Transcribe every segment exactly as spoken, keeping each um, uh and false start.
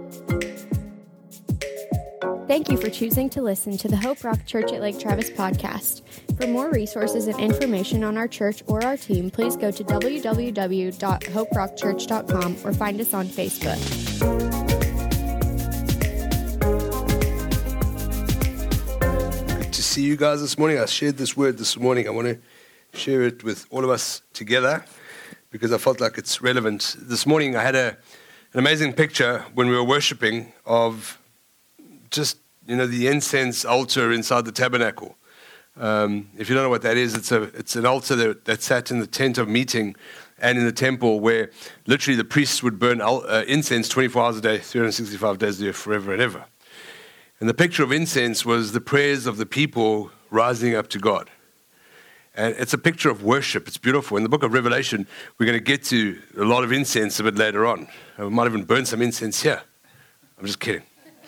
Thank you for choosing to listen to the Hope Rock Church at Lake Travis podcast. For more resources and information on our church or our team, please go to w w w dot hope rock church dot com or find us on Facebook. Good to see you guys this morning. I shared this word this morning. I want to share it with all of us together because I felt like it's relevant. This morning I had a, an amazing picture when we were worshiping of just, you know, the incense altar inside the tabernacle. Um, if you don't know what that is, it's a it's an altar that, that sat in the tent of meeting and in the temple where literally the priests would burn uh, incense twenty-four hours a day, three hundred sixty-five days a year, forever and ever. And the picture of incense was the prayers of the people rising up to God. And it's a picture of worship. It's beautiful. In the book of Revelation, we're going to get to a lot of incense a bit later on. We might even burn some incense here. I'm just kidding.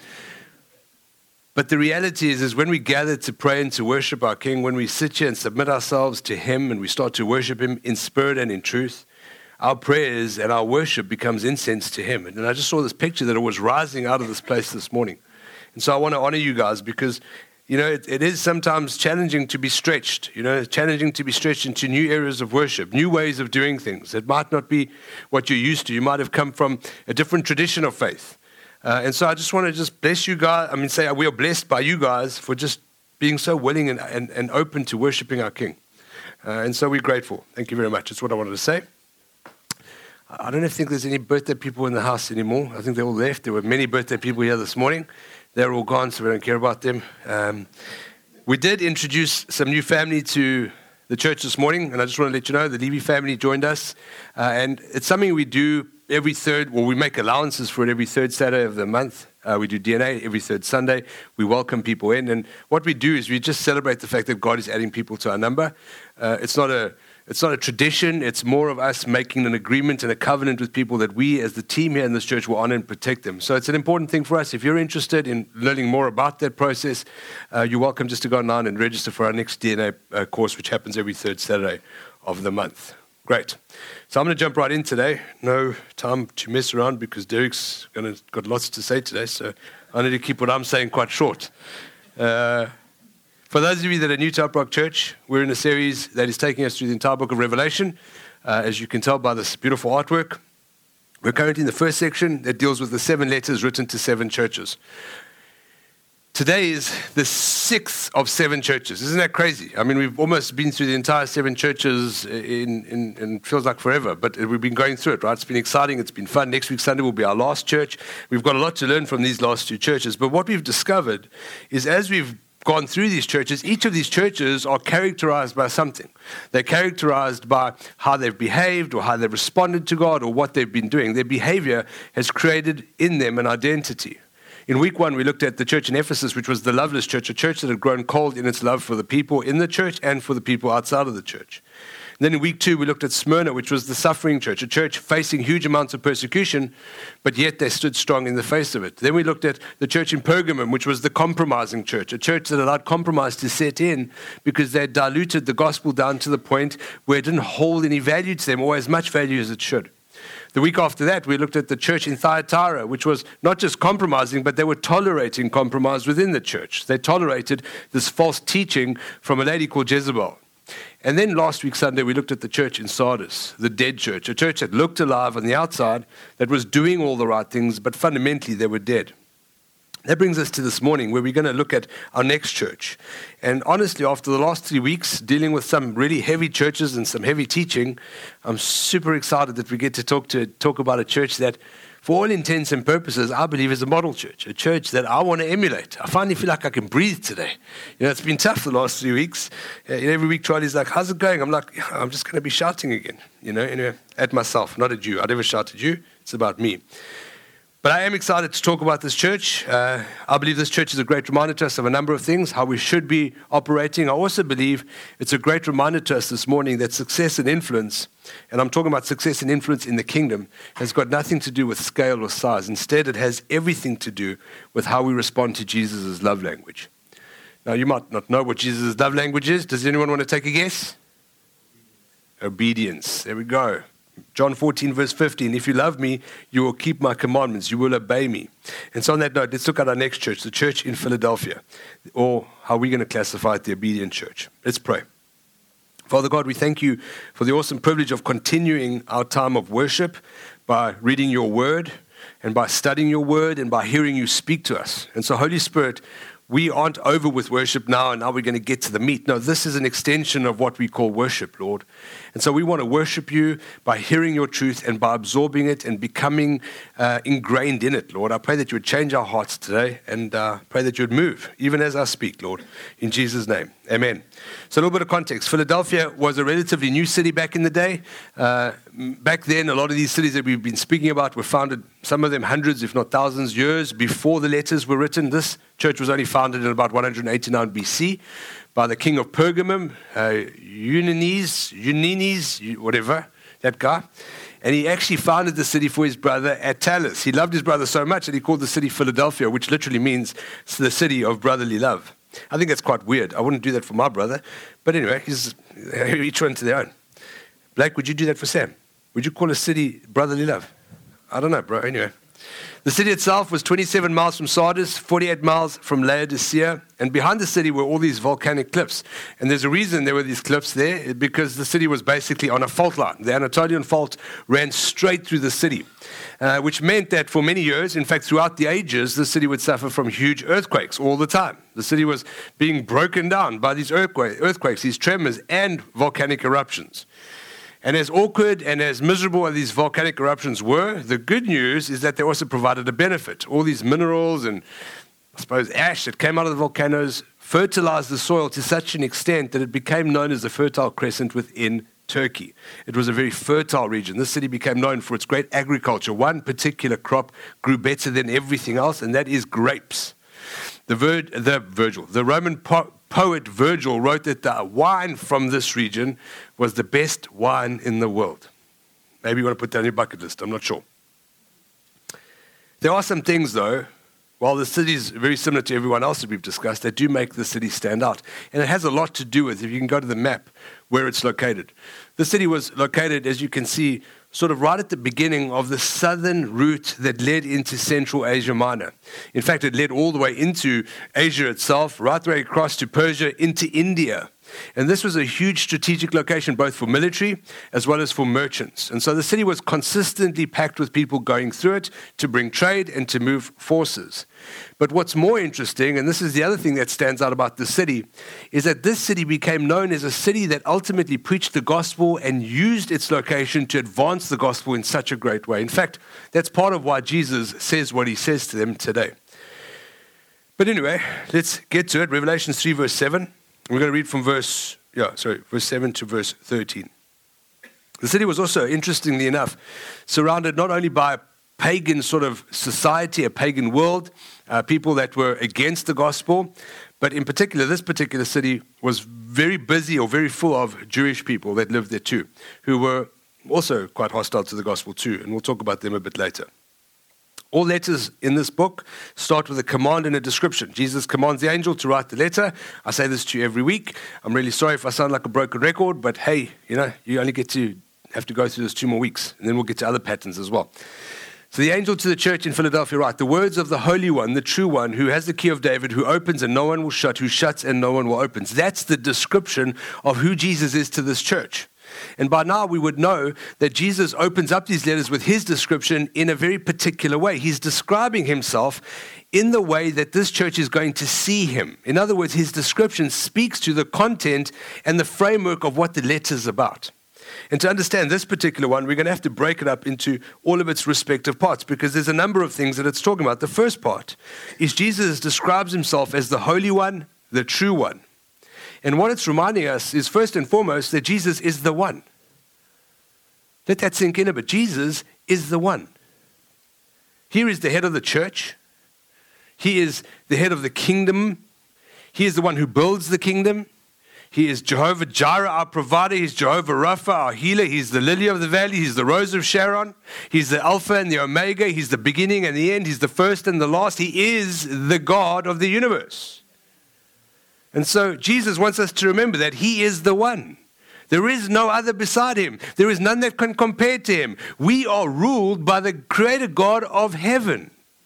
But the reality is, is when we gather to pray and to worship our King, when we sit here and submit ourselves to Him and we start to worship Him in spirit and in truth, our prayers and our worship becomes incense to Him. And I just saw this picture that it was rising out of this place this morning. And so I want to honor you guys because, you know, it, it is sometimes challenging to be stretched, you know, challenging to be stretched into new areas of worship, new ways of doing things. It might not be what you're used to. You might have come from a different tradition of faith. Uh, and so I just want to just bless you guys. I mean, say we are blessed by you guys for just being so willing and, and, and open to worshiping our King. Uh, and so we're grateful. Thank you very much. That's what I wanted to say. I don't think there's any birthday people in the house anymore. I think they all left. There were many birthday people here this morning. They're all gone, so we don't care about them. Um, we did introduce some new family to the church this morning, and I just want to let you know the Levy family joined us. Uh, and it's something we do every third, well, we make allowances for it every third Saturday of the month. Uh, we do D N A every third Sunday. We welcome people in. And what we do is we just celebrate the fact that God is adding people to our number. Uh, it's not a it's not a tradition. It's more of us making an agreement and a covenant with people that we as the team here in this church will honor and protect them. So it's an important thing for us. If you're interested in learning more about that process, uh, you're welcome just to go online and register for our next D N A uh, course, which happens every third Saturday of the month. Great. So I'm going to jump right in today. No time to mess around because Derek's gonna, got lots to say today, so I need to keep what I'm saying quite short. Uh, for those of you that are new to Hope Rock Church, we're in a series that is taking us through the entire book of Revelation, uh, as you can tell by this beautiful artwork. We're currently in the first section that deals with the seven letters written to seven churches. Today is the sixth of seven churches. Isn't that crazy? I mean, we've almost been through the entire seven churches in, in, in feels like forever, but we've been going through it, right? It's been exciting. It's been fun. Next week, Sunday, will be our last church. We've got a lot to learn from these last two churches. But what we've discovered is as we've gone through these churches, each of these churches are characterized by something. They're characterized by how they've behaved or how they've responded to God or what they've been doing. Their behavior has created in them an identity. In week one, we looked at the church in Ephesus, which was the loveless church, a church that had grown cold in its love for the people in the church and for the people outside of the church. And then in week two, we looked at Smyrna, which was the suffering church, a church facing huge amounts of persecution, but yet they stood strong in the face of it. Then we looked at the church in Pergamum, which was the compromising church, a church that allowed compromise to set in because they had diluted the gospel down to the point where it didn't hold any value to them or as much value as it should. The week after that, we looked at the church in Thyatira, which was not just compromising, but they were tolerating compromise within the church. They tolerated this false teaching from a lady called Jezebel. And then last week, Sunday, we looked at the church in Sardis, the dead church, a church that looked alive on the outside, that was doing all the right things, but fundamentally they were dead. That brings us to this morning where we're going to look at our next church. And honestly, after the last three weeks, dealing with some really heavy churches and some heavy teaching, I'm super excited that we get to talk to talk about a church that, for all intents and purposes, I believe is a model church, a church that I want to emulate. I finally feel like I can breathe today. You know, it's been tough the last three weeks. Uh, every week, Charlie's like, how's it going? I'm like, I'm just going to be shouting again, you know, anyway, at myself, not at you. I never shout at you. It's about me. But I am excited to talk about this church. Uh, I believe this church is a great reminder to us of a number of things, how we should be operating. I also believe it's a great reminder to us this morning that success and influence, and I'm talking about success and influence in the kingdom, has got nothing to do with scale or size. Instead, it has everything to do with how we respond to Jesus' love language. Now, you might not know what Jesus' love language is. Does anyone want to take a guess? Obedience. There we go. John fourteen, verse fifteen, if you love me, you will keep my commandments, you will obey me. And so on that note, let's look at our next church, the church in Philadelphia, or how we're going to classify it, the obedient church. Let's pray. Father God, we thank you for the awesome privilege of continuing our time of worship by reading your word and by studying your word and by hearing you speak to us. And so, Holy Spirit, we aren't over with worship now, and now we're going to get to the meat. No, this is an extension of what we call worship, Lord. And so we want to worship you by hearing your truth and by absorbing it and becoming uh, ingrained in it, Lord. I pray that you would change our hearts today, and uh, pray that you would move, even as I speak, Lord, in Jesus' name. Amen. So a little bit of context. Philadelphia was a relatively new city back in the day. Uh, back then, a lot of these cities that we've been speaking about were founded, some of them hundreds, if not thousands, years before the letters were written. This church was only founded in about one hundred eighty-nine B C by the king of Pergamum, uh, Eumenes, Eumenes, whatever, that guy. And he actually founded the city for his brother Attalus. He loved his brother so much that he called the city Philadelphia, which literally means the city of brotherly love. I think that's quite weird. I wouldn't do that for my brother. But anyway, he's, each one to their own. Blake, would you do that for Sam? Would you call a city brotherly love? I don't know, bro. Anyway. The city itself was twenty-seven miles from Sardis, forty-eight miles from Laodicea, and behind the city were all these volcanic cliffs. And there's a reason there were these cliffs there, because the city was basically on a fault line. The Anatolian fault ran straight through the city, uh, which meant that for many years, in fact, throughout the ages, the city would suffer from huge earthquakes all the time. The city was being broken down by these earthquakes, these tremors, and volcanic eruptions. And as awkward and as miserable as these volcanic eruptions were, the good news is that they also provided a benefit. All these minerals and, I suppose, ash that came out of the volcanoes fertilized the soil to such an extent that it became known as the Fertile Crescent within Turkey. It was a very fertile region. This city became known for its great agriculture. One particular crop grew better than everything else, and that is grapes. The, Vir- the Virgil, the Roman po- poet Virgil wrote that the wine from this region was the best wine in the world. Maybe you want to put that on your bucket list. I'm not sure. There are some things, though, while the city is very similar to everyone else that we've discussed, that do make the city stand out. And it has a lot to do with, if you can go to the map, where it's located. The city was located, as you can see, sort of right at the beginning of the southern route that led into Central Asia Minor. In fact, it led all the way into Asia itself, right the way across to Persia, into India. And this was a huge strategic location, both for military as well as for merchants. And so the city was consistently packed with people going through it to bring trade and to move forces. But what's more interesting, and this is the other thing that stands out about the city, is that this city became known as a city that ultimately preached the gospel and used its location to advance the gospel in such a great way. In fact, that's part of why Jesus says what he says to them today. But anyway, let's get to it. Revelation three, verse seven. We're going to read from verse, yeah, sorry, verse seven to verse thirteen. The city was also, interestingly enough, surrounded not only by a pagan sort of society, a pagan world, uh, people that were against the gospel, but in particular, this particular city was very busy or very full of Jewish people that lived there too, who were also quite hostile to the gospel too, and we'll talk about them a bit later. All letters in this book start with a command and a description. Jesus commands the angel to write the letter. I say this to you every week. I'm really sorry if I sound like a broken record, but hey, you know, you only get to have to go through this two more weeks, and then we'll get to other patterns as well. So the angel to the church in Philadelphia write, the words of the Holy One, the true one, who has the key of David, who opens and no one will shut, who shuts and no one will open. That's the description of who Jesus is to this church. And by now we would know that Jesus opens up these letters with his description in a very particular way. He's describing himself in the way that this church is going to see him. In other words, his description speaks to the content and the framework of what the letter's about. And to understand this particular one, we're going to have to break it up into all of its respective parts, because there's a number of things that it's talking about. The first part is Jesus describes himself as the Holy One, the True One. And what it's reminding us is, first and foremost, that Jesus is the one. Let that sink in a bit. Jesus is the one. Here is the head of the church. He is the head of the kingdom. He is the one who builds the kingdom. He is Jehovah Jireh, our provider. He's Jehovah Rapha, our healer. He's the lily of the valley. He's the rose of Sharon. He's the Alpha and the Omega. He's the beginning and the end. He's the first and the last. He is the God of the universe. And so Jesus wants us to remember that he is the one. There is no other beside him. There is none that can compare to him. We are ruled by the creator God of heaven.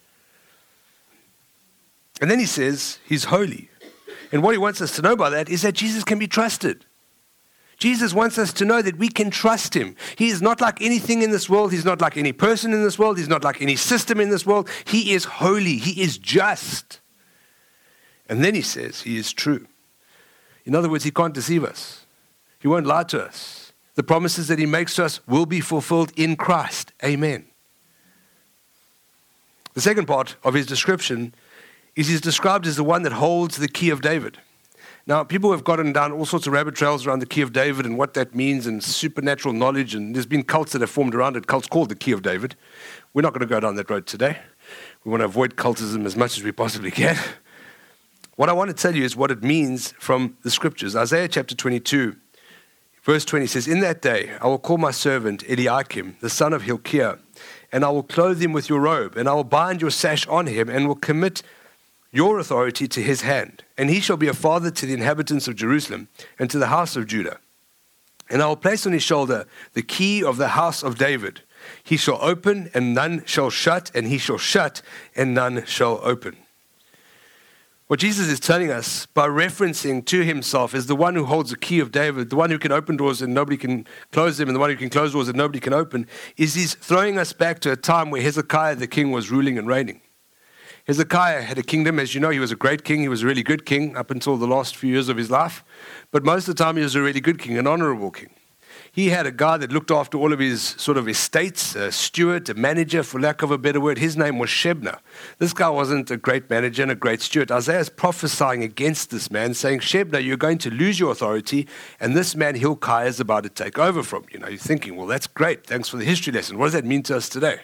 And then he says he's holy. And what he wants us to know by that is that Jesus can be trusted. Jesus wants us to know that we can trust him. He is not like anything in this world. He's not like any person in this world. He's not like any system in this world. He is holy. He is just. And then he says he is true. In other words, he can't deceive us. He won't lie to us. The promises that he makes to us will be fulfilled in Christ. Amen. The second part of his description is he's described as the one that holds the key of David. Now, people have gotten down all sorts of rabbit trails around the key of David and what that means and supernatural knowledge, and there's been cults that have formed around it, cults called the key of David. We're not going to go down that road today. We want to avoid cultism as much as we possibly can. What I want to tell you is what it means from the scriptures. Isaiah chapter twenty-two, verse twenty says, "In that day I will call my servant Eliakim, the son of Hilkiah, and I will clothe him with your robe, and I will bind your sash on him, and will commit your authority to his hand. And he shall be a father to the inhabitants of Jerusalem and to the house of Judah. And I will place on his shoulder the key of the house of David. He shall open and none shall shut, and he shall shut and none shall open." What Jesus is telling us by referencing to himself as the one who holds the key of David, the one who can open doors and nobody can close them, and the one who can close doors that nobody can open, is he's throwing us back to a time where Hezekiah the king was ruling and reigning. Hezekiah had a kingdom. As you know, he was a great king. He was a really good king up until the last few years of his life. But most of the time, he was a really good king, an honorable king. He had a guy that looked after all of his sort of estates, a steward, a manager, for lack of a better word. His name was Shebna. This guy wasn't a great manager and a great steward. Isaiah is prophesying against this man, saying, "Shebna, you're going to lose your authority, and this man Hilkiah is about to take over from you." Now, you're thinking, well, that's great. Thanks for the history lesson. What does that mean to us today?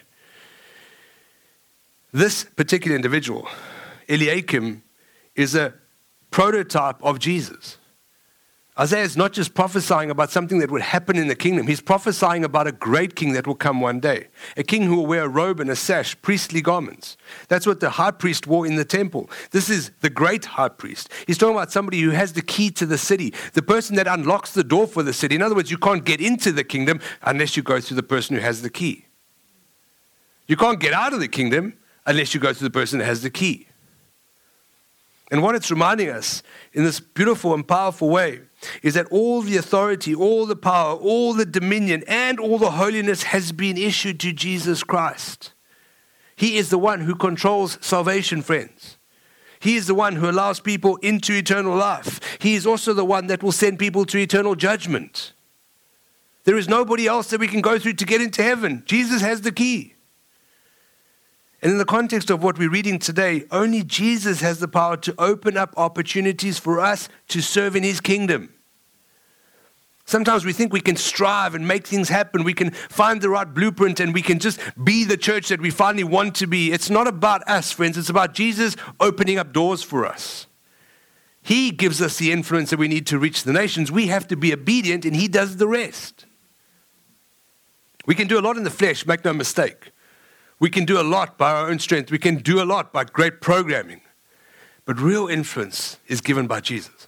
This particular individual, Eliakim, is a prototype of Jesus. Isaiah is not just prophesying about something that would happen in the kingdom. He's prophesying about a great king that will come one day. A king who will wear a robe and a sash, priestly garments. That's what the high priest wore in the temple. This is the great high priest. He's talking about somebody who has the key to the city, the person that unlocks the door for the city. In other words, you can't get into the kingdom unless you go through the person who has the key. You can't get out of the kingdom unless you go to the person that has the key. And what it's reminding us in this beautiful and powerful way is that all the authority, all the power, all the dominion, and all the holiness has been issued to Jesus Christ. He is the one who controls salvation, friends. He is the one who allows people into eternal life. He is also the one that will send people to eternal judgment. There is nobody else that we can go through to get into heaven. Jesus has the key. And in the context of what we're reading today, only Jesus has the power to open up opportunities for us to serve in his kingdom. Sometimes we think we can strive and make things happen. We can find the right blueprint and we can just be the church that we finally want to be. It's not about us, friends. It's about Jesus opening up doors for us. He gives us the influence that we need to reach the nations. We have to be obedient and he does the rest. We can do a lot in the flesh, make no mistake. We can do a lot by our own strength. We can do a lot by great programming. But real influence is given by Jesus.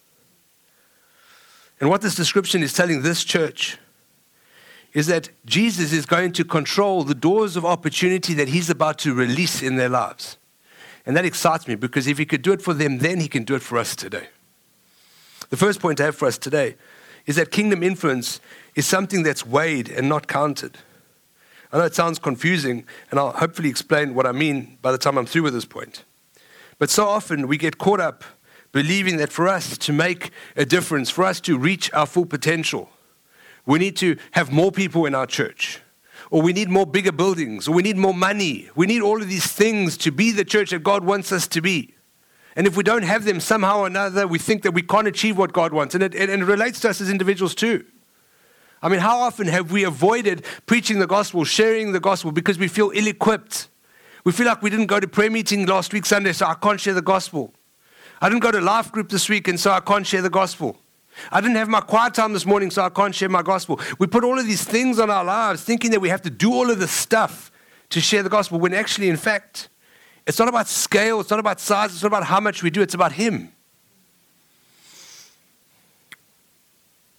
And what this description is telling this church is that Jesus is going to control the doors of opportunity that he's about to release in their lives. And that excites me because if he could do it for them then, he can do it for us today. The first point I have for us today is that kingdom influence is something that's weighed and not counted. I know it sounds confusing, and I'll hopefully explain what I mean by the time I'm through with this point. But so often we get caught up believing that for us to make a difference, for us to reach our full potential, we need to have more people in our church, or we need more bigger buildings, or we need more money. We need all of these things to be the church that God wants us to be. And if we don't have them somehow or another, we think that we can't achieve what God wants. And it, and it relates to us as individuals too. I mean, how often have we avoided preaching the gospel, sharing the gospel, because we feel ill-equipped? We feel like we didn't go to prayer meeting last week, Sunday, so I can't share the gospel. I didn't go to life group this week, and so I can't share the gospel. I didn't have my quiet time this morning, so I can't share my gospel. We put all of these things on our lives, thinking that we have to do all of this stuff to share the gospel, when actually, in fact, it's not about scale, it's not about size, it's not about how much we do, it's about him.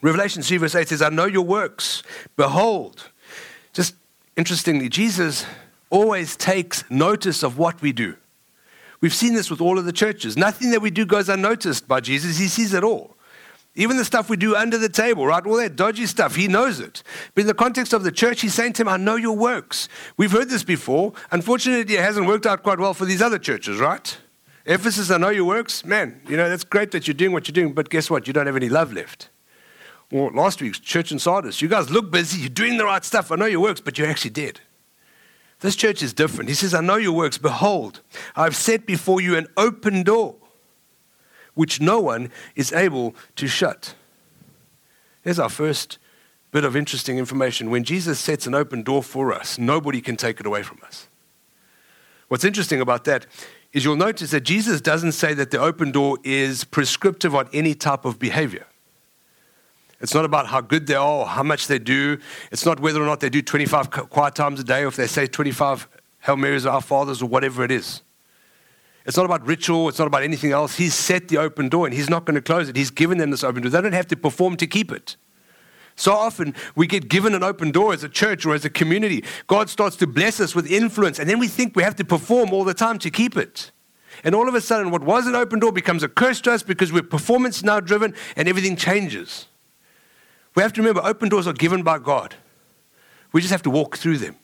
Revelation three verse eight says, I know your works. Behold. Just interestingly, Jesus always takes notice of what we do. We've seen this with all of the churches. Nothing that we do goes unnoticed by Jesus. He sees it all. Even the stuff we do under the table, right? All that dodgy stuff, he knows it. But in the context of the church, he's saying to him, I know your works. We've heard this before. Unfortunately, it hasn't worked out quite well for these other churches, right? Ephesus, I know your works. Man, you know, that's great that you're doing what you're doing, but guess what? You don't have any love left. Or last week's church in Sardis, you guys look busy, you're doing the right stuff. I know your works, but you're actually dead. This church is different. He says, I know your works. Behold, I've set before you an open door, which no one is able to shut. Here's our first bit of interesting information. When Jesus sets an open door for us, nobody can take it away from us. What's interesting about that is you'll notice that Jesus doesn't say that the open door is prescriptive on any type of behavior. It's not about how good they are or how much they do. It's not whether or not they do twenty-five quiet times a day or if they say twenty-five Hail Marys or Our Fathers or whatever it is. It's not about ritual. It's not about anything else. He's set the open door and he's not going to close it. He's given them this open door. They don't have to perform to keep it. So often we get given an open door as a church or as a community. God starts to bless us with influence and then we think we have to perform all the time to keep it. And all of a sudden what was an open door becomes a curse to us because we're performance now driven and everything changes. We have to remember, open doors are given by God. We just have to walk through them.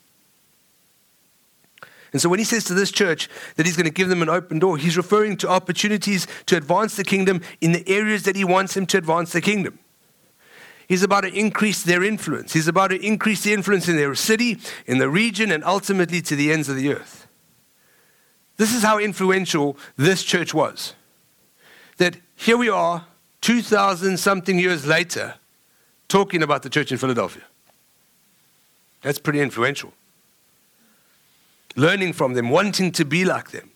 And so when he says to this church that he's going to give them an open door, he's referring to opportunities to advance the kingdom in the areas that he wants them to advance the kingdom. He's about to increase their influence. He's about to increase the influence in their city, in the region, and ultimately to the ends of the earth. This is how influential this church was. That here we are, two thousand something years later, talking about the church in Philadelphia. That's pretty influential. Learning from them, wanting to be like them.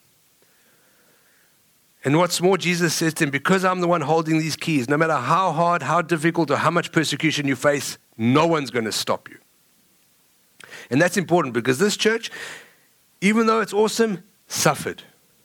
And what's more, Jesus says to them, because I'm the one holding these keys, no matter how hard, how difficult, or how much persecution you face, no one's going to stop you. And that's important because this church, even though it's awesome, suffered.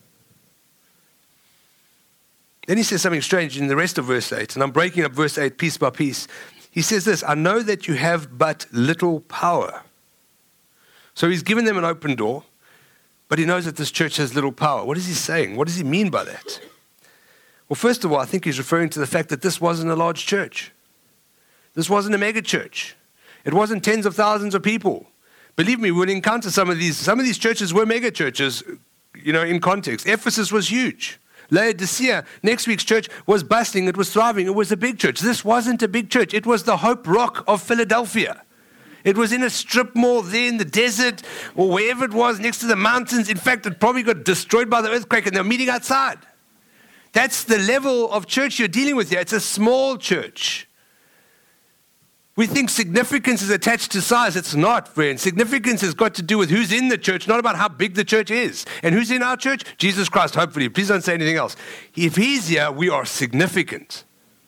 Then he says something strange in the rest of verse eight, and I'm breaking up verse eight piece by piece. He says this, I know that you have but little power. So he's given them an open door, but he knows that this church has little power. What is he saying? What does he mean by that? Well, first of all, I think he's referring to the fact that this wasn't a large church. This wasn't a mega church. It wasn't tens of thousands of people. Believe me, we'll encounter some of these. Some of these churches were mega churches, you know, in context. Ephesus was huge. Laodicea, next week's church, was bustling. It was thriving. It was a big church. This wasn't a big church. It was the Hope Rock of Philadelphia. It was in a strip mall there in the desert or wherever it was next to the mountains. In fact, it probably got destroyed by the earthquake and they were meeting outside. That's the level of church you're dealing with here. It's a small church. We think significance is attached to size. It's not, friend. Significance has got to do with who's in the church, not about how big the church is. And who's in our church? Jesus Christ, hopefully. Please don't say anything else. If he's here, we are significant.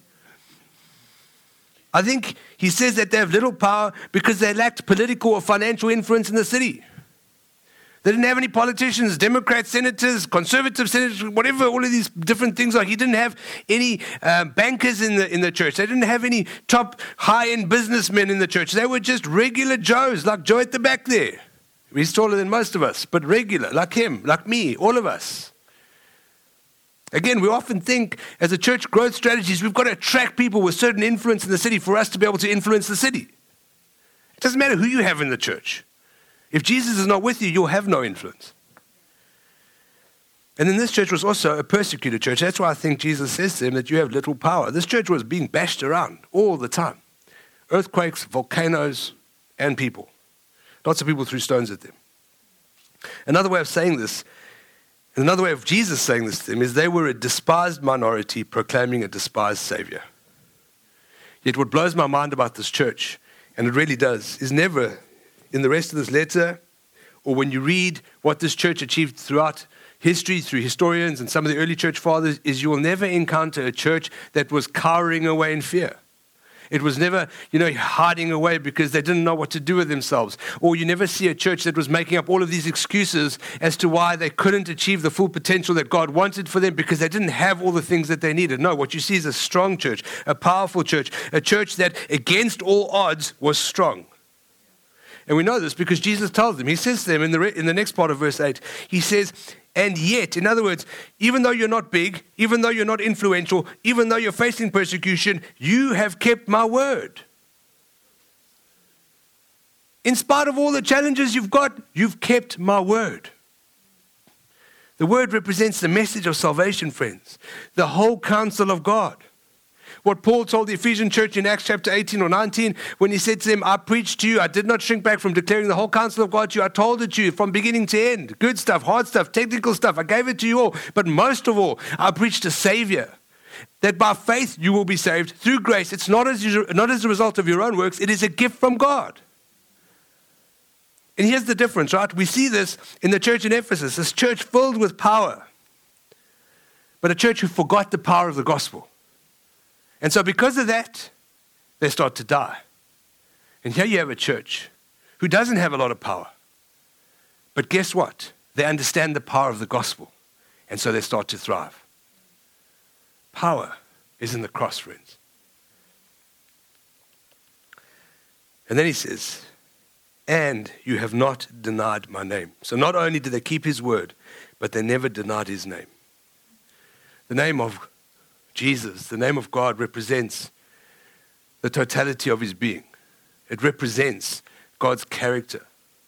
I think he says that they have little power because they lacked political or financial influence in the city. They didn't have any politicians, Democrats, senators, conservative senators, whatever all of these different things are. He didn't have any uh, bankers in the in the church. They didn't have any top high-end businessmen in the church. They were just regular Joes, like Joe at the back there. He's taller than most of us, but regular, like him, like me, all of us. Again, we often think as a church growth strategies, we've got to attract people with certain influence in the city for us to be able to influence the city. It doesn't matter who you have in the church. If Jesus is not with you, you'll have no influence. And then this church was also a persecuted church. That's why I think Jesus says to them that you have little power. This church was being bashed around all the time. Earthquakes, volcanoes, and people. Lots of people threw stones at them. Another way of saying this, another way of Jesus saying this to them is they were a despised minority proclaiming a despised Savior. Yet what blows my mind about this church, and it really does, is never in the rest of this letter, or when you read what this church achieved throughout history, through historians and some of the early church fathers, is you will never encounter a church that was cowering away in fear. It was never, you know, hiding away because they didn't know what to do with themselves. Or you never see a church that was making up all of these excuses as to why they couldn't achieve the full potential that God wanted for them because they didn't have all the things that they needed. No, what you see is a strong church, a powerful church, a church that against all odds was strong. And we know this because Jesus tells them, he says to them in the, re- in the next part of verse eight, he says, and yet, in other words, even though you're not big, even though you're not influential, even though you're facing persecution, you have kept my word. In spite of all the challenges you've got, you've kept my word. The word represents the message of salvation, friends. The whole counsel of God. What Paul told the Ephesian church in Acts chapter eighteen or nineteen, when he said to them, I preached to you, I did not shrink back from declaring the whole counsel of God to you. I told it to you from beginning to end. Good stuff, hard stuff, technical stuff. I gave it to you all. But most of all, I preached a Savior. That by faith you will be saved through grace. It's not as, you, not as a result of your own works. It is a gift from God. And here's the difference, right? We see this in the church in Ephesus. This church filled with power. But a church who forgot the power of the gospel. And so because of that, they start to die. And here you have a church who doesn't have a lot of power. But guess what? They understand the power of the gospel. And so they start to thrive. Power is in the cross, friends. And then he says, and you have not denied my name. So not only did they keep his word, but they never denied his name. The name of Jesus, the name of God, represents the totality of his being. It represents God's character.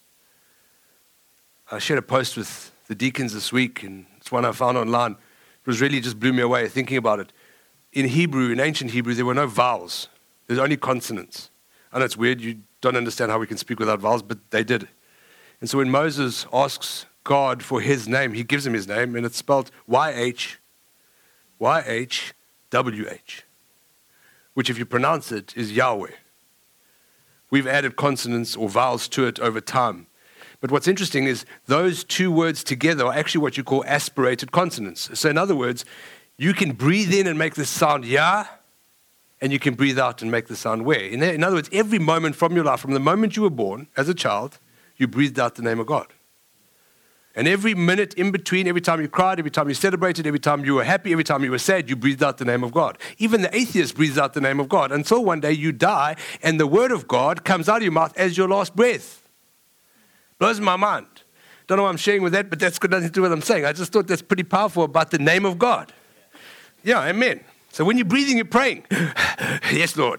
I shared a post with the deacons this week, and it's one I found online. It was really just blew me away thinking about it. In Hebrew, in ancient Hebrew, there were no vowels. There's only consonants. I know it's weird. You don't understand how we can speak without vowels, but they did. And so when Moses asks God for his name, he gives him his name, and it's spelled Y H Y H W H, which if you pronounce it is Yahweh. We've added consonants or vowels to it over time. But what's interesting is those two words together are actually what you call aspirated consonants. So in other words, you can breathe in and make the sound Yah, and you can breathe out and make the sound Weh. In, in other words, every moment from your life, from the moment you were born as a child, you breathed out the name of God. And every minute in between, every time you cried, every time you celebrated, every time you were happy, every time you were sad, you breathed out the name of God. Even the atheist breathes out the name of God until one day you die and the word of God comes out of your mouth as your last breath. Blows my mind. Don't know why I'm sharing with that, but that's got nothing to do with what I'm saying. I just thought that's pretty powerful about the name of God. Yeah, amen. So when you're breathing, you're praying. Yes, Lord.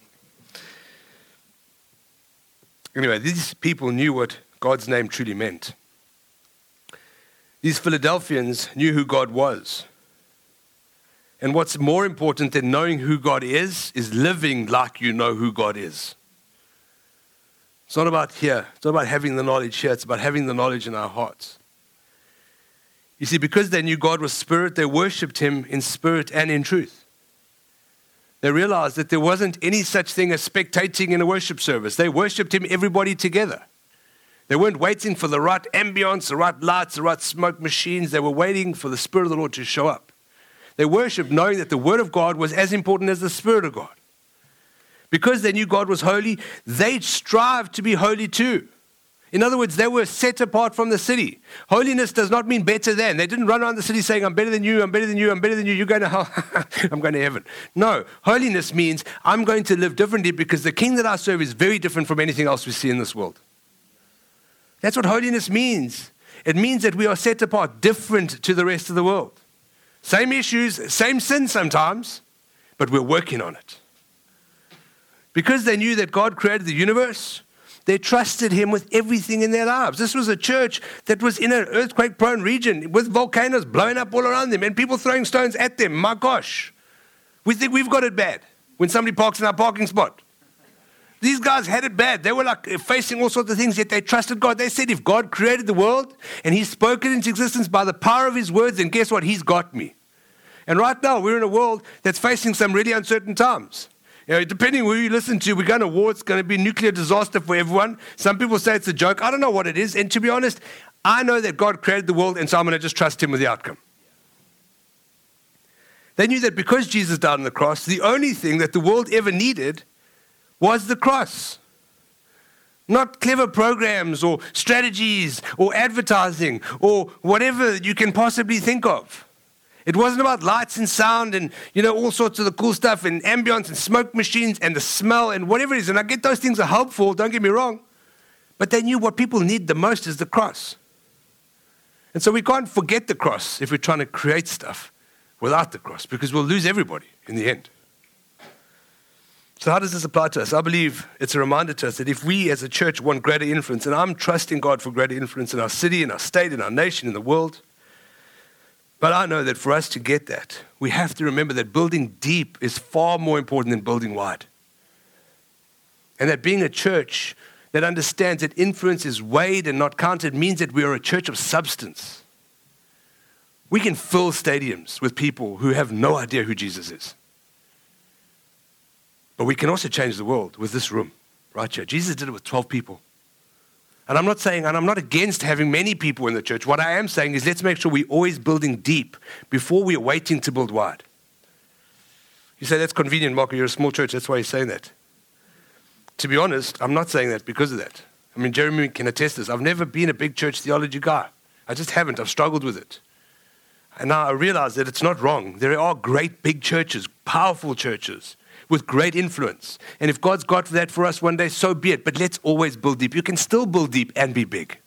Anyway, these people knew what God's name truly meant. These Philadelphians knew who God was. And what's more important than knowing who God is, is living like you know who God is. It's not about here. It's not about having the knowledge here. It's about having the knowledge in our hearts. You see, because they knew God was spirit, they worshipped him in spirit and in truth. They realized that there wasn't any such thing as spectating in a worship service. They worshipped him, everybody together. They weren't waiting for the right ambience, the right lights, the right smoke machines. They were waiting for the Spirit of the Lord to show up. They worshiped knowing that the Word of God was as important as the Spirit of God. Because they knew God was holy, they strived to be holy too. In other words, they were set apart from the city. Holiness does not mean better than. They didn't run around the city saying, I'm better than you, I'm better than you, I'm better than you, you're going to hell, I'm going to heaven. No, holiness means I'm going to live differently because the king that I serve is very different from anything else we see in this world. That's what holiness means. It means that we are set apart, different to the rest of the world. Same issues, same sin sometimes, but we're working on it. Because they knew that God created the universe, they trusted him with everything in their lives. This was a church that was in an earthquake-prone region with volcanoes blowing up all around them and people throwing stones at them. My gosh, we think we've got it bad when somebody parks in our parking spot. These guys had it bad. They were like facing all sorts of things, yet they trusted God. They said, if God created the world and he spoke it into existence by the power of his words, then guess what? He's got me. And right now, we're in a world that's facing some really uncertain times. You know, depending who you listen to, we're going to war. It's going to be a nuclear disaster for everyone. Some people say it's a joke. I don't know what it is. And to be honest, I know that God created the world, and so I'm going to just trust him with the outcome. They knew that because Jesus died on the cross, the only thing that the world ever needed was the cross. Not clever programs or strategies or advertising or whatever you can possibly think of. It wasn't about lights and sound and, you know, all sorts of the cool stuff and ambience and smoke machines and the smell and whatever it is. And I get those things are helpful, don't get me wrong. But they knew what people need the most is the cross. And so we can't forget the cross if we're trying to create stuff without the cross, because we'll lose everybody in the end. So how does this apply to us? I believe it's a reminder to us that if we as a church want greater influence, and I'm trusting God for greater influence in our city, in our state, in our nation, in the world, but I know that for us to get that, we have to remember that building deep is far more important than building wide. And that being a church that understands that influence is weighed and not counted means that we are a church of substance. We can fill stadiums with people who have no idea who Jesus is. But we can also change the world with this room right here. Jesus did it with twelve people. And I'm not saying, and I'm not against having many people in the church. What I am saying is let's make sure we're always building deep before we're waiting to build wide. You say, that's convenient, Marco, you're a small church, that's why you're saying that. To be honest, I'm not saying that because of that. I mean, Jeremy can attest this. I've never been a big church theology guy. I just haven't. I've struggled with it. And now I realize that it's not wrong. There are great big churches, powerful churches, with great influence. And if God's got that for us one day, so be it. But let's always build deep. You can still build deep and be big.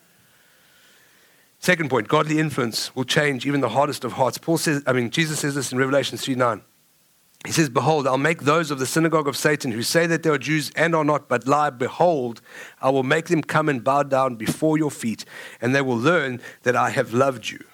Second point, godly influence will change even the hardest of hearts. Paul says, I mean, Jesus says this in Revelation three nine. He says, behold, I'll make those of the synagogue of Satan who say that they are Jews and are not, but lie. Behold, I will make them come and bow down before your feet, and they will learn that I have loved you.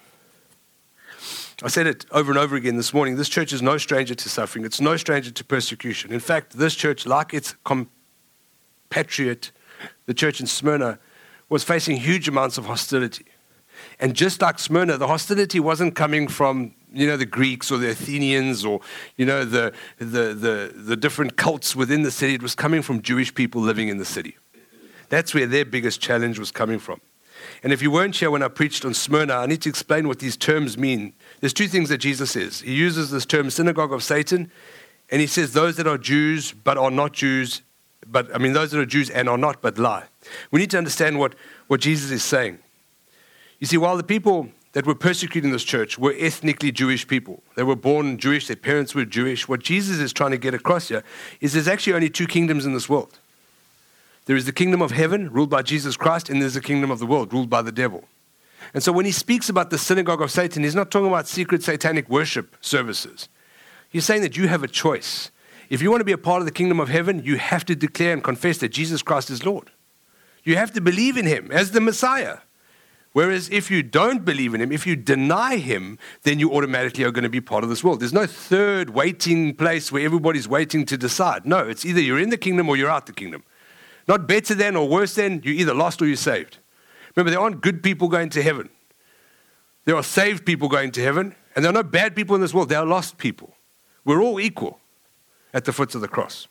I said it over and over again this morning. This church is no stranger to suffering. It's no stranger to persecution. In fact, this church, like its compatriot, the church in Smyrna, was facing huge amounts of hostility. And just like Smyrna, the hostility wasn't coming from, you know, the Greeks or the Athenians or, you know, the, the, the, the different cults within the city. It was coming from Jewish people living in the city. That's where their biggest challenge was coming from. And if you weren't here when I preached on Smyrna, I need to explain what these terms mean. There's two things that Jesus says. He uses this term, synagogue of Satan, and he says those that are Jews but are not Jews, but I mean those that are Jews and are not but lie. We need to understand what, what Jesus is saying. You see, while the people that were persecuting this church were ethnically Jewish people, they were born Jewish, their parents were Jewish, what Jesus is trying to get across here is there's actually only two kingdoms in this world. There is the kingdom of heaven, ruled by Jesus Christ, and there's the kingdom of the world, ruled by the devil. And so when he speaks about the synagogue of Satan, he's not talking about secret satanic worship services. He's saying that you have a choice. If you want to be a part of the kingdom of heaven, you have to declare and confess that Jesus Christ is Lord. You have to believe in him as the Messiah. Whereas if you don't believe in him, if you deny him, then you automatically are going to be part of this world. There's no third waiting place where everybody's waiting to decide. No, it's either you're in the kingdom or you're out the kingdom. Not better than or worse than, you're either lost or you're saved. Remember, there aren't good people going to heaven. There are saved people going to heaven, and there are no bad people in this world. There are lost people. We're all equal at the foot of the cross.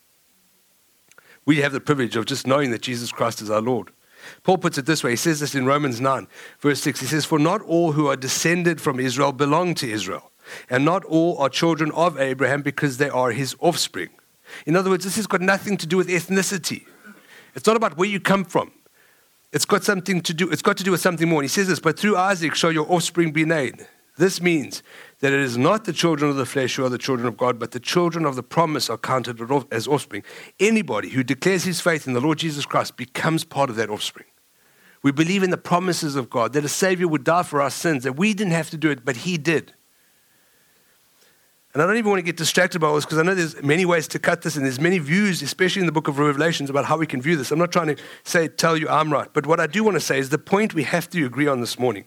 We have the privilege of just knowing that Jesus Christ is our Lord. Paul puts it this way. He says this in Romans nine, verse six. He says, for not all who are descended from Israel belong to Israel, and not all are children of Abraham because they are his offspring. In other words, this has got nothing to do with ethnicity. It's not about where you come from. It's got something to do, it's got to do with something more. And he says this, but through Isaac shall your offspring be named. This means that it is not the children of the flesh who are the children of God, but the children of the promise are counted as offspring. Anybody who declares his faith in the Lord Jesus Christ becomes part of that offspring. We believe in the promises of God, that a Savior would die for our sins, that we didn't have to do it, but he did. And I don't even want to get distracted by all this because I know there's many ways to cut this and there's many views, especially in the book of Revelations, about how we can view this. I'm not trying to say, tell you I'm right. But what I do want to say is the point we have to agree on this morning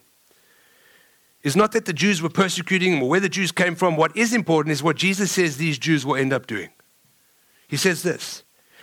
is not that the Jews were persecuting them or where the Jews came from. What is important is what Jesus says these Jews will end up doing. He says this,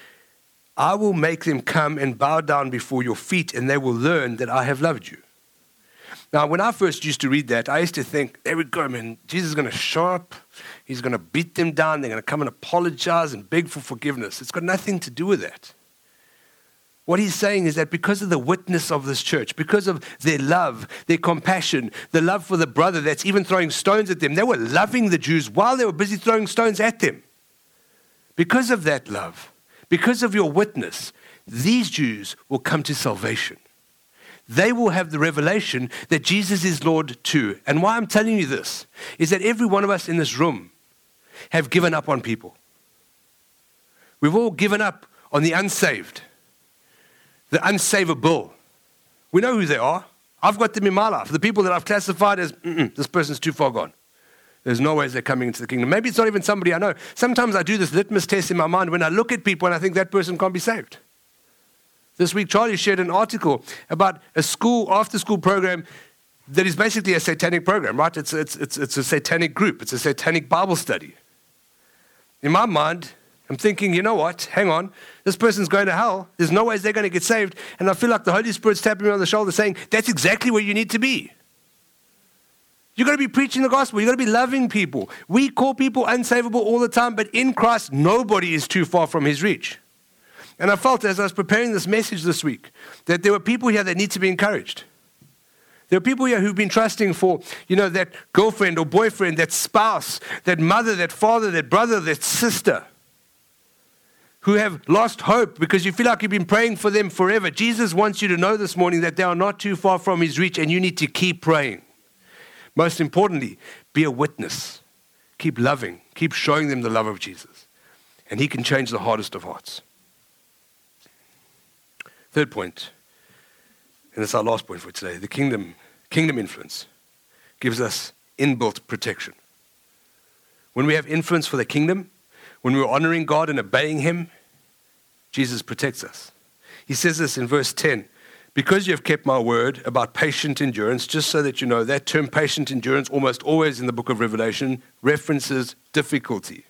I will make them come and bow down before your feet and they will learn that I have loved you. Now, when I first used to read that, I used to think, there we go, man. Jesus is going to show up. He's going to beat them down. They're going to come and apologize and beg for forgiveness. It's got nothing to do with that. What he's saying is that because of the witness of this church, because of their love, their compassion, the love for the brother that's even throwing stones at them, they were loving the Jews while they were busy throwing stones at them. Because of that love, because of your witness, these Jews will come to salvation. They will have the revelation that Jesus is Lord too. And why I'm telling you this is that every one of us in this room have given up on people. We've all given up on the unsaved, the unsavable. We know who they are. I've got them in my life. The people that I've classified as, this person's too far gone. There's no ways they're coming into the kingdom. Maybe it's not even somebody I know. Sometimes I do this litmus test in my mind when I look at people and I think that person can't be saved. This week, Charlie shared an article about a school, after-school program that is basically a satanic program, right? It's, it's, it's, it's a satanic group. It's a satanic Bible study. In my mind, I'm thinking, you know what? Hang on. This person's going to hell. There's no ways they're going to get saved. And I feel like the Holy Spirit's tapping me on the shoulder saying, that's exactly where you need to be. You've got to be preaching the gospel. You've got to be loving people. We call people unsavable all the time, but in Christ, nobody is too far from his reach. And I felt as I was preparing this message this week that there were people here that need to be encouraged. There are people here who've been trusting for, you know, that girlfriend or boyfriend, that spouse, that mother, that father, that brother, that sister, who have lost hope because you feel like you've been praying for them forever. Jesus wants you to know this morning that they are not too far from his reach and you need to keep praying. Most importantly, be a witness. Keep loving. Keep showing them the love of Jesus. And he can change the hardest of hearts. Third point, and it's our last point for today, the kingdom, kingdom influence gives us inbuilt protection. When we have influence for the kingdom, when we're honoring God and obeying him, Jesus protects us. He says this in verse ten, because you have kept my word about patient endurance, just so that you know, that term patient endurance almost always in the book of Revelation references difficulty.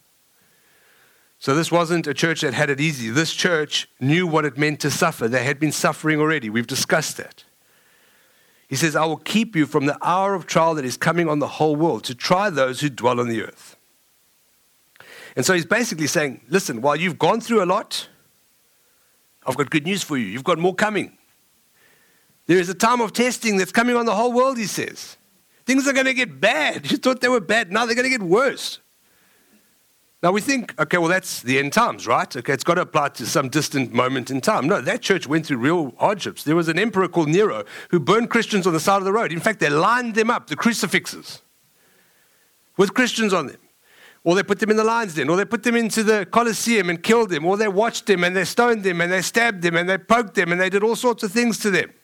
So this wasn't a church that had it easy. This church knew what it meant to suffer. They had been suffering already. We've discussed that. He says, I will keep you from the hour of trial that is coming on the whole world to try those who dwell on the earth. And so he's basically saying, listen, while you've gone through a lot, I've got good news for you. You've got more coming. There is a time of testing that's coming on the whole world, he says. Things are going to get bad. You thought they were bad. Now they're going to get worse. Now we think, okay, well, that's the end times, right? Okay, it's got to apply to some distant moment in time. No, that church went through real hardships. There was an emperor called Nero who burned Christians on the side of the road. In fact, they lined them up, the crucifixes, with Christians on them. Or they put them in the lion's den, or they put them into the Colosseum and killed them, or they watched them and they stoned them and they stabbed them and they poked them and they did all sorts of things to them.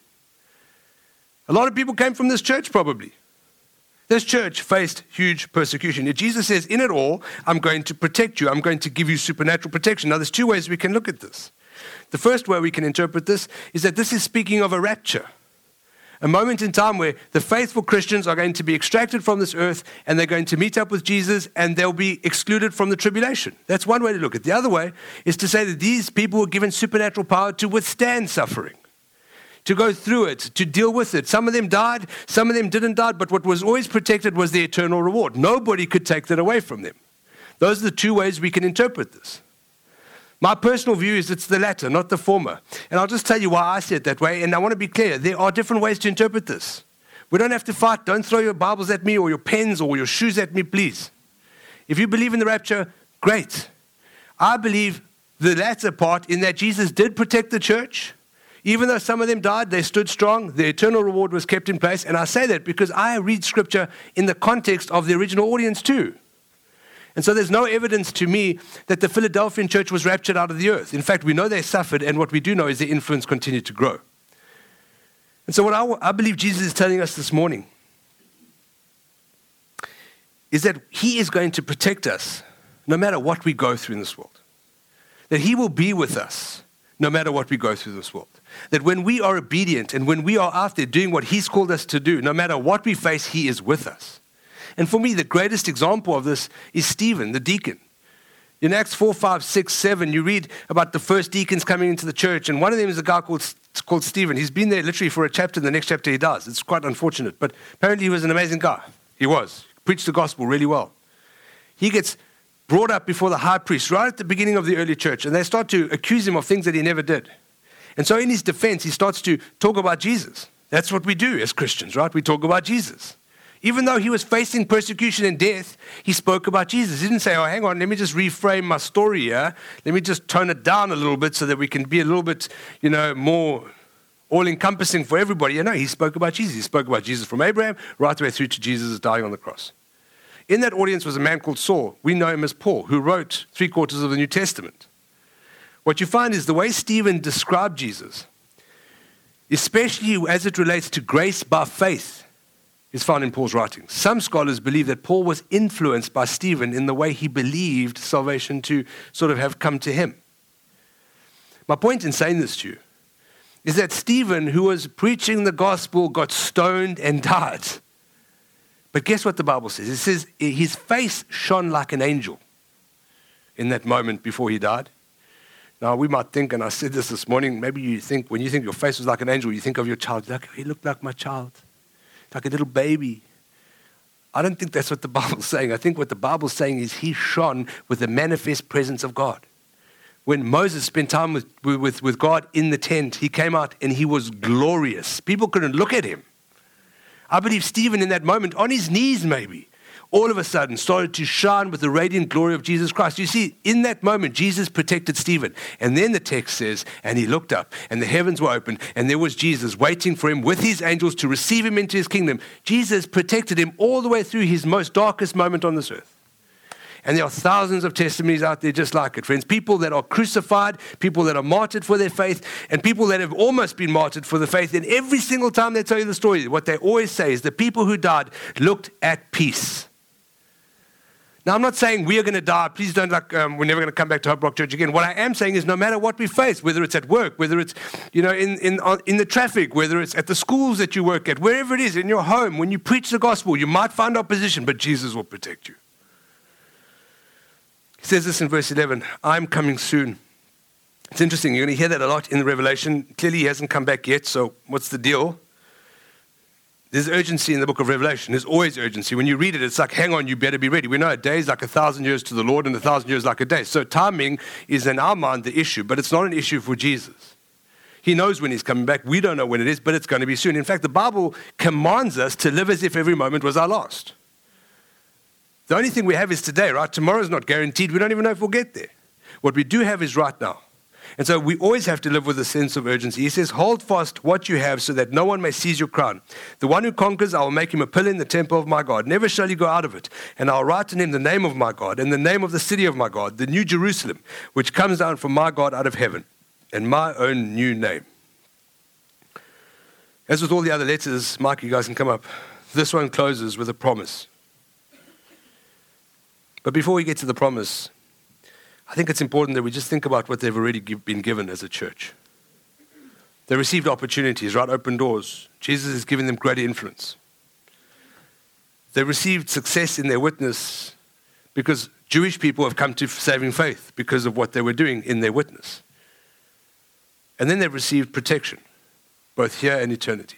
A lot of people came from this church probably. This church faced huge persecution. Yet Jesus says, in it all, I'm going to protect you. I'm going to give you supernatural protection. Now, there's two ways we can look at this. The first way we can interpret this is that this is speaking of a rapture, a moment in time where the faithful Christians are going to be extracted from this earth and they're going to meet up with Jesus and they'll be excluded from the tribulation. That's one way to look at it. The other way is to say that these people were given supernatural power to withstand suffering, to go through it, to deal with it. Some of them died, some of them didn't die, but what was always protected was the eternal reward. Nobody could take that away from them. Those are the two ways we can interpret this. My personal view is it's the latter, not the former. And I'll just tell you why I see it that way, and I want to be clear. There are different ways to interpret this. We don't have to fight. Don't throw your Bibles at me or your pens or your shoes at me, please. If you believe in the rapture, great. I believe the latter part in that Jesus did protect the church. Even though some of them died, they stood strong. The eternal reward was kept in place. And I say that because I read Scripture in the context of the original audience too. And so there's no evidence to me that the Philadelphian church was raptured out of the earth. In fact, we know they suffered, and what we do know is their influence continued to grow. And so what I, I believe Jesus is telling us this morning is that he is going to protect us no matter what we go through in this world. That he will be with us no matter what we go through this world. That when we are obedient and when we are out there doing what he's called us to do, no matter what we face, he is with us. And for me, the greatest example of this is Stephen, the deacon. In Acts four, five, six, seven, you read about the first deacons coming into the church, and one of them is a guy called, called Stephen. He's been there literally for a chapter, and the next chapter he dies. It's quite unfortunate, but apparently he was an amazing guy. He was. He preached the gospel really well. He gets brought up before the high priest right at the beginning of the early church, and they start to accuse him of things that he never did. And so in his defense, he starts to talk about Jesus. That's what we do as Christians, right? We talk about Jesus. Even though he was facing persecution and death, he spoke about Jesus. He didn't say, oh, hang on, let me just reframe my story here. Let me just tone it down a little bit so that we can be a little bit, you know, more all-encompassing for everybody. You know, he spoke about Jesus. He spoke about Jesus from Abraham right the way through to Jesus dying on the cross. In that audience was a man called Saul. We know him as Paul, who wrote three quarters of the New Testament. What you find is the way Stephen described Jesus, especially as it relates to grace by faith, is found in Paul's writings. Some scholars believe that Paul was influenced by Stephen in the way he believed salvation to sort of have come to him. My point in saying this to you is that Stephen, who was preaching the gospel, got stoned and died. But guess what the Bible says? It says his face shone like an angel in that moment before he died. Now, we might think, and I said this this morning, maybe you think, when you think your face was like an angel, you think of your child, like, he looked like my child, like a little baby. I don't think that's what the Bible's saying. I think what the Bible's saying is he shone with the manifest presence of God. When Moses spent time with, with, with God in the tent, he came out and he was glorious. People couldn't look at him. I believe Stephen in that moment, on his knees maybe, all of a sudden started to shine with the radiant glory of Jesus Christ. You see, in that moment, Jesus protected Stephen. And then the text says, and he looked up, and the heavens were open, and there was Jesus waiting for him with his angels to receive him into his kingdom. Jesus protected him all the way through his most darkest moment on this earth. And there are thousands of testimonies out there just like it, friends. People that are crucified, people that are martyred for their faith, and people that have almost been martyred for the faith. And every single time they tell you the story, what they always say is the people who died looked at peace. Now, I'm not saying we are going to die. Please don't, like, um, we're never going to come back to Hope Rock Church again. What I am saying is no matter what we face, whether it's at work, whether it's, you know, in, in, in the traffic, whether it's at the schools that you work at, wherever it is, in your home, when you preach the gospel, you might find opposition, but Jesus will protect you. He says this in verse eleven, I'm coming soon. It's interesting. You're going to hear that a lot in the Revelation. Clearly, he hasn't come back yet, so what's the deal? There's urgency in the book of Revelation. There's always urgency. When you read it, it's like, hang on, you better be ready. We know a day is like a thousand years to the Lord, and a thousand years like a day. So timing is in our mind the issue, but it's not an issue for Jesus. He knows when he's coming back. We don't know when it is, but it's going to be soon. In fact, the Bible commands us to live as if every moment was our last. The only thing we have is today, right? Tomorrow's not guaranteed. We don't even know if we'll get there. What we do have is right now. And so we always have to live with a sense of urgency. He says, hold fast what you have so that no one may seize your crown. The one who conquers, I will make him a pillar in the temple of my God. Never shall he go out of it. And I'll write in him the name of my God and the name of the city of my God, the new Jerusalem, which comes down from my God out of heaven, and my own new name. As with all the other letters, Mike, you guys can come up. This one closes with a promise. But before we get to the promise, I think it's important that we just think about what they've already give, been given as a church. They received opportunities, right? Open doors. Jesus is giving them greater influence. They received success in their witness because Jewish people have come to saving faith because of what they were doing in their witness. And then they've received protection, both here and eternity.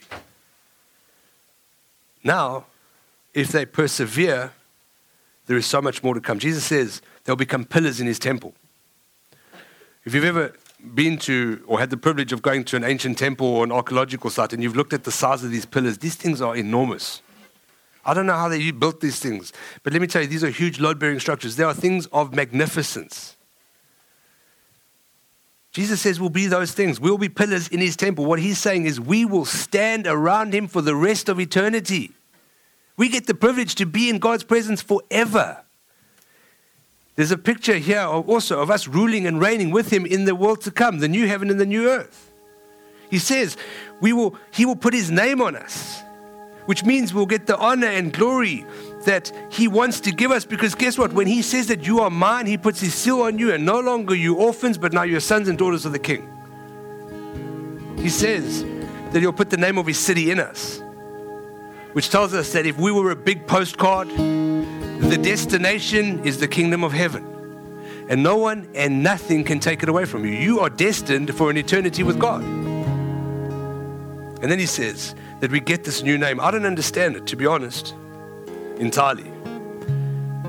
Now, if they persevere, there is so much more to come. Jesus says they'll become pillars in his temple. If you've ever been to or had the privilege of going to an ancient temple or an archaeological site and you've looked at the size of these pillars, these things are enormous. I don't know how they built these things, but let me tell you, these are huge load-bearing structures. They are things of magnificence. Jesus says we'll be those things. We'll be pillars in his temple. What he's saying is we will stand around him for the rest of eternity. We get the privilege to be in God's presence forever. There's a picture here also of us ruling and reigning with him in the world to come, the new heaven and the new earth. He says we will, he will put his name on us, which means we'll get the honor and glory that he wants to give us, because guess what? When he says that you are mine, he puts his seal on you, and no longer you orphans, but now you're sons and daughters of the King. He says that he'll put the name of his city in us, which tells us that if we were a big postcard, the destination is the kingdom of heaven. And no one and nothing can take it away from you. You are destined for an eternity with God. And then he says that we get this new name. I don't understand it, to be honest, entirely.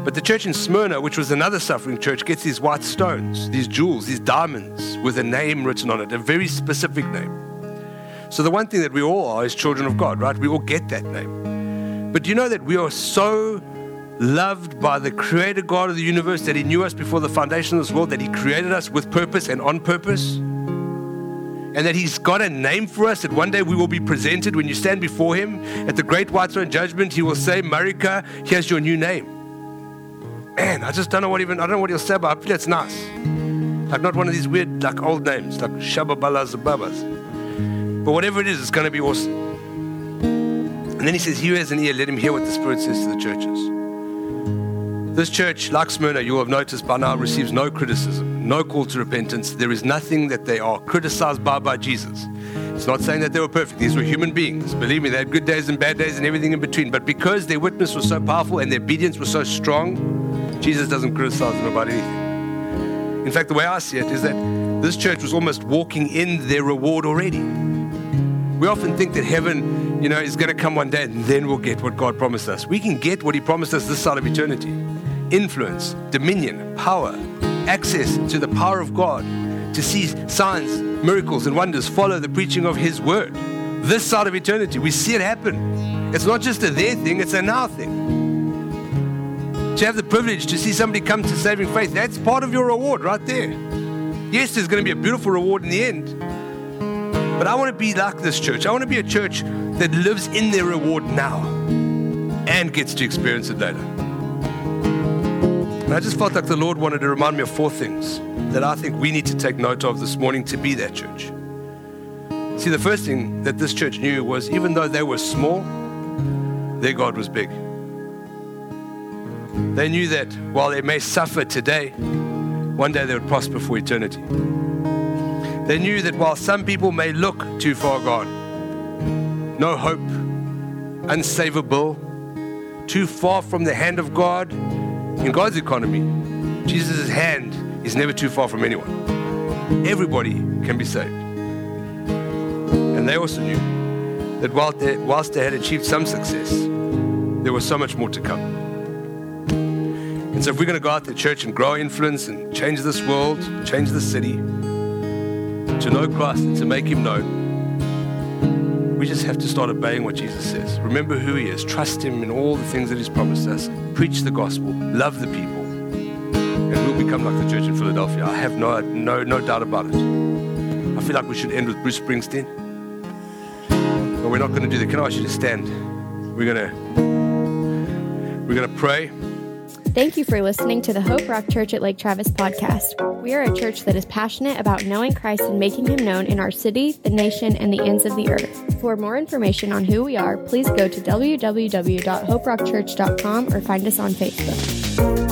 But the church in Smyrna, which was another suffering church, gets these white stones, these jewels, these diamonds with a name written on it, a very specific name. So the one thing that we all are is children of God, right? We all get that name. But do you know that we are so loved by the creator God of the universe, that he knew us before the foundation of this world, that he created us with purpose and on purpose, and that he's got a name for us, that one day we will be presented when you stand before him at the great white throne judgment. He will say, Marika, here's your new name. Man, I just don't know what even, I don't know what he'll say, but I feel it's nice. Like not one of these weird, like old names, like Shababalas or Babas. But whatever it is, it's going to be awesome. And then he says, he who has an ear, let him hear what the Spirit says to the churches. This church, like Smyrna, you will have noticed by now, receives no criticism, no call to repentance. There is nothing that they are criticized by by Jesus. It's not saying that they were perfect. These were human beings. Believe me, they had good days and bad days and everything in between. But because their witness was so powerful and their obedience was so strong, Jesus doesn't criticize them about anything. In fact, the way I see it is that this church was almost walking in their reward already. We often think that heaven, you know, is going to come one day and then we'll get what God promised us. We can get what he promised us this side of eternity. Influence, dominion, power, access to the power of God, to see signs, miracles, and wonders follow the preaching of his word. This side of eternity, we see it happen. It's not just a there thing, it's a now thing. To have the privilege to see somebody come to saving faith, that's part of your reward right there. Yes, there's going to be a beautiful reward in the end. But I want to be like this church. I want to be a church that lives in their reward now and gets to experience it later. And I just felt like the Lord wanted to remind me of four things that I think we need to take note of this morning to be that church. See, the first thing that this church knew was even though they were small, their God was big. They knew that while they may suffer today, one day they would prosper for eternity. They knew that while some people may look too far gone, no hope, unsavable, too far from the hand of God, in God's economy, Jesus' hand is never too far from anyone. Everybody can be saved. And they also knew that whilst they, whilst they had achieved some success, there was so much more to come. And so if we're going to go out to church and grow influence and change this world, change this city, to know Christ and to make him known, we just have to start obeying what Jesus says. Remember who he is. Trust him in all the things that he's promised us. Preach the gospel. Love the people. And we'll become like the church in Philadelphia. I have no, no, no doubt about it. I feel like we should end with Bruce Springsteen. But we're not going to do that. Can I ask you to stand? We're going to, we're going to pray. Thank you for listening to the Hope Rock Church at Lake Travis podcast. We are a church that is passionate about knowing Christ and making him known in our city, the nation, and the ends of the earth. For more information on who we are, please go to w w w dot hope rock church dot com or find us on Facebook.